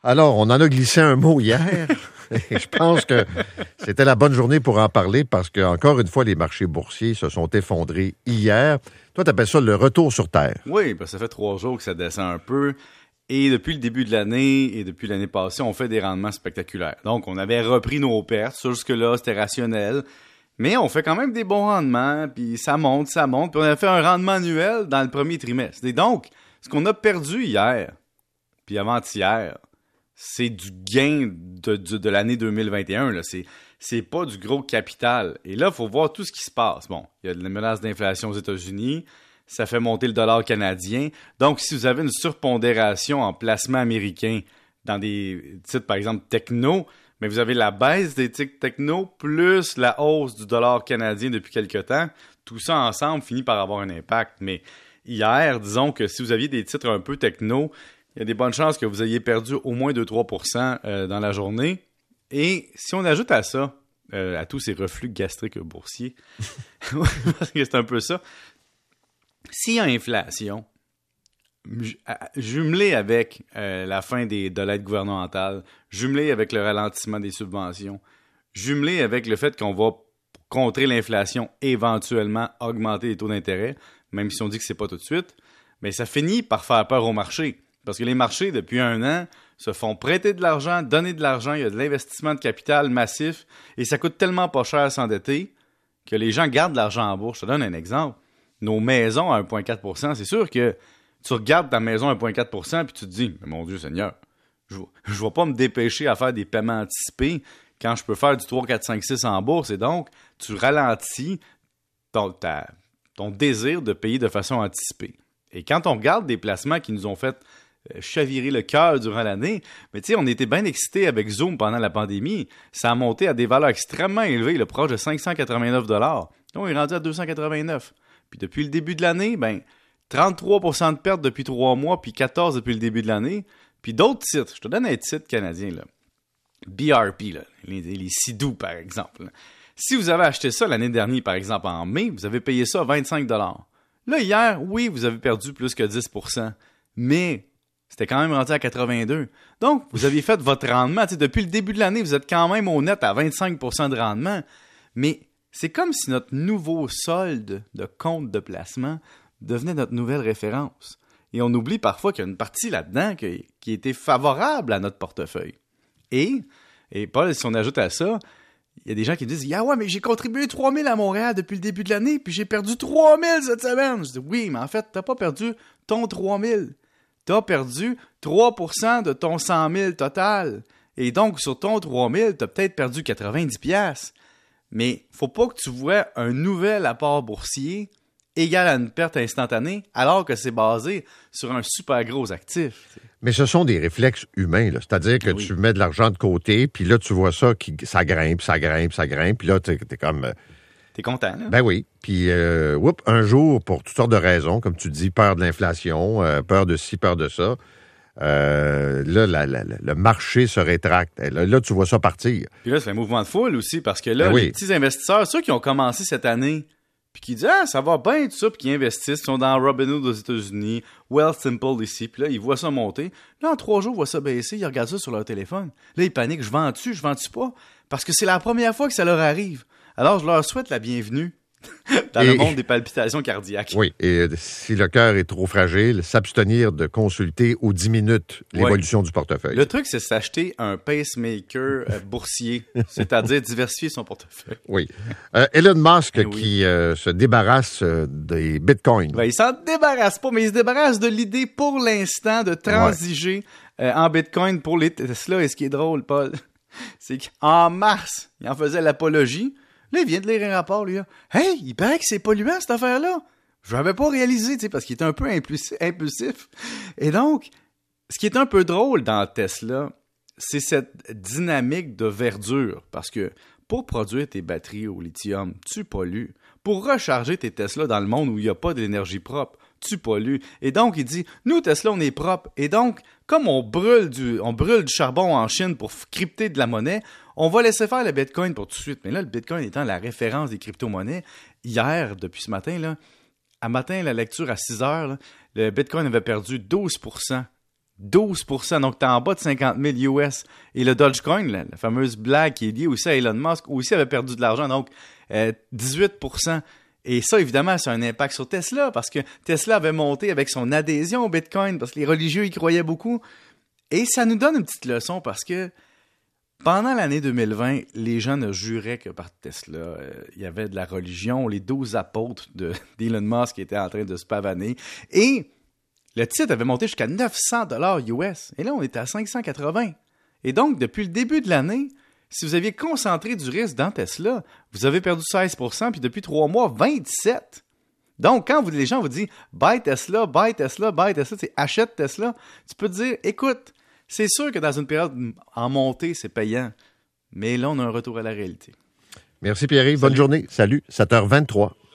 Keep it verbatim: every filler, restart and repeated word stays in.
Alors, on en a glissé un mot hier. Et je pense que c'était la bonne journée pour en parler parce que, encore une fois, les marchés boursiers se sont effondrés hier. Toi, tu appelles ça le retour sur Terre. Oui, parce que ça fait trois jours que ça descend un peu. Et depuis le début de l'année et depuis l'année passée, on fait des rendements spectaculaires. Donc, on avait repris nos pertes. Jusque-là, c'était rationnel. Mais on fait quand même des bons rendements. Puis ça monte, ça monte. Puis on a fait un rendement annuel dans le premier trimestre. Et donc, ce qu'on a perdu hier, puis avant-hier, c'est du gain de, de, de l'année deux mille vingt et un. Là. C'est, c'est pas du gros capital. Et là, il faut voir tout ce qui se passe. Bon, il y a de la menace d'inflation aux États-Unis. Ça fait monter le dollar canadien. Donc, si vous avez une surpondération en placement américain dans des titres, par exemple, techno, mais vous avez la baisse des titres techno plus la hausse du dollar canadien depuis quelque temps. Tout ça ensemble finit par avoir un impact. Mais hier, disons que si vous aviez des titres un peu techno, il y a des bonnes chances que vous ayez perdu au moins deux à trois pour cent euh, dans la journée. Et si on ajoute à ça, euh, à tous ces reflux gastriques boursiers, parce que c'est un peu ça, s'il y a inflation, jumelé avec euh, la fin des, de l'aide gouvernementale, jumelé avec le ralentissement des subventions, jumelé avec le fait qu'on va contrer l'inflation, éventuellement augmenter les taux d'intérêt, même si on dit que c'est pas tout de suite, mais ça finit par faire peur au marché. Parce que les marchés, depuis un an, se font prêter de l'argent, donner de l'argent, il y a de l'investissement de capital massif, et ça coûte tellement pas cher à s'endetter que les gens gardent de l'argent en bourse. Je te donne un exemple. Nos maisons à un virgule quatre pour cent, c'est sûr que tu regardes ta maison à un virgule quatre pour cent puis tu te dis, mais mon Dieu Seigneur, je ne vais pas me dépêcher à faire des paiements anticipés quand je peux faire du trois, quatre, cinq, six en bourse. Et donc, tu ralentis ton, ta, ton désir de payer de façon anticipée. Et quand on regarde des placements qui nous ont fait chavirer le cœur durant l'année, mais tu sais, on était bien excités avec Zoom pendant la pandémie. Ça a monté à des valeurs extrêmement élevées, le proche de cinq cent quatre-vingt-neuf dollars. Donc, on est rendu à deux cent quatre-vingt-neuf. Puis depuis le début de l'année, ben trente-trois pour cent de pertes depuis trois mois, puis quatorze depuis le début de l'année. Puis d'autres titres, je te donne un titre canadien, là. B R P, là, les, les Sidou, par exemple. Là. Si vous avez acheté ça l'année dernière, par exemple, en mai, vous avez payé ça vingt-cinq dollars. Là, hier, oui, vous avez perdu plus que dix pour cent, mais c'était quand même rendu à quatre-vingt-deux. Donc, vous aviez fait votre rendement. T'sais, depuis le début de l'année, vous êtes quand même au net à vingt-cinq pour cent de rendement, mais c'est comme si notre nouveau solde de compte de placement devenait notre nouvelle référence. Et on oublie parfois qu'il y a une partie là-dedans qui, qui était favorable à notre portefeuille. Et, et Paul, si on ajoute à ça, il y a des gens qui disent « Ah ouais, mais j'ai contribué trois mille à Montréal depuis le début de l'année, puis j'ai perdu trois mille cette semaine. » Je dis « Oui, mais en fait, t'as pas perdu ton trois mille. T'as perdu trois pour cent de ton cent mille total. Et donc, sur ton trois mille, t'as peut-être perdu quatre-vingt-dix piastres. Mais faut pas que tu vois un nouvel apport boursier égal à une perte instantanée, alors que c'est basé sur un super gros actif. Mais ce sont des réflexes humains, là. C'est-à-dire que oui. Tu mets de l'argent de côté, puis là, tu vois ça, qui, ça grimpe, ça grimpe, ça grimpe, puis là, t'es, t'es comme... Euh, t'es content, là? Ben oui. Puis, euh, whoop, un jour, pour toutes sortes de raisons, comme tu dis, peur de l'inflation, euh, peur de ci, peur de ça, euh, là, la, la, la, le marché se rétracte. Là, là, tu vois ça partir. Puis là, c'est un mouvement de foule aussi, parce que là, ben les oui. petits investisseurs, ceux qui ont commencé cette année, puis qui disent « Ah, ça va bien, tout ça », puis qui investissent, ils sont dans Robinhood aux États-Unis, Wealthsimple ici, puis là, ils voient ça monter. Là, en trois jours, ils voient ça baisser, ils regardent ça sur leur téléphone. Là, ils paniquent « Je vends-tu, je vends-tu pas? » Parce que c'est la première fois que ça leur arrive. Alors, je leur souhaite la bienvenue dans et, le monde des palpitations cardiaques. Oui, et si le cœur est trop fragile, s'abstenir de consulter aux dix minutes l'évolution oui. du portefeuille. Le truc, c'est s'acheter un pacemaker euh, boursier, c'est-à-dire diversifier son portefeuille. Oui. Euh, Elon Musk oui. qui euh, se débarrasse euh, des bitcoins. Ben, il s'en débarrasse pas, mais il se débarrasse de l'idée pour l'instant de transiger ouais. euh, en bitcoin pour les Tesla. Et ce qui est drôle, Paul, c'est qu'en mars, il en faisait l'apologie. Là, il vient de lire un rapport, lui. Là. Hey, il paraît que c'est polluant, cette affaire-là. Je l'avais pas réalisé, tu sais, parce qu'il est un peu impulsif. Et donc, ce qui est un peu drôle dans Tesla, c'est cette dynamique de verdure. Parce que pour produire tes batteries au lithium, tu pollues. Pour recharger tes Tesla dans le monde où il n'y a pas d'énergie propre, tu pollues. Et donc, il dit, nous, Tesla, on est propre. Et donc, comme on brûle du, on brûle du charbon en Chine pour crypter de la monnaie, on va laisser faire le Bitcoin pour tout de suite. Mais là, le Bitcoin étant la référence des crypto-monnaies, hier, depuis ce matin, là, à matin, la lecture à six heures, là, le Bitcoin avait perdu douze pour cent douze pour cent. Donc, t'es en bas de cinquante mille U S. Et le Dogecoin, la, la fameuse blague qui est liée aussi à Elon Musk, aussi avait perdu de l'argent. Donc, euh, dix-huit pour cent. Et ça, évidemment, c'est un impact sur Tesla parce que Tesla avait monté avec son adhésion au Bitcoin parce que les religieux y croyaient beaucoup. Et ça nous donne une petite leçon parce que pendant l'année deux mille vingt, les gens ne juraient que par Tesla, euh, il y avait de la religion, les douze apôtres de, d'Elon Musk étaient en train de se pavaner. Et le titre avait monté jusqu'à neuf cents dollars U S. Et là, on était à cinq cent quatre-vingts. Et donc, depuis le début de l'année, si vous aviez concentré du risque dans Tesla, vous avez perdu seize pour cent, puis depuis trois mois, vingt-sept pour cent. Donc, quand vous, les gens vous disent « buy Tesla, buy Tesla, buy Tesla », c'est « achète Tesla », tu peux te dire « écoute, c'est sûr que dans une période en montée, c'est payant, mais là, on a un retour à la réalité. » Merci Pierre-Yves, bonne journée. Salut, sept heures vingt-trois.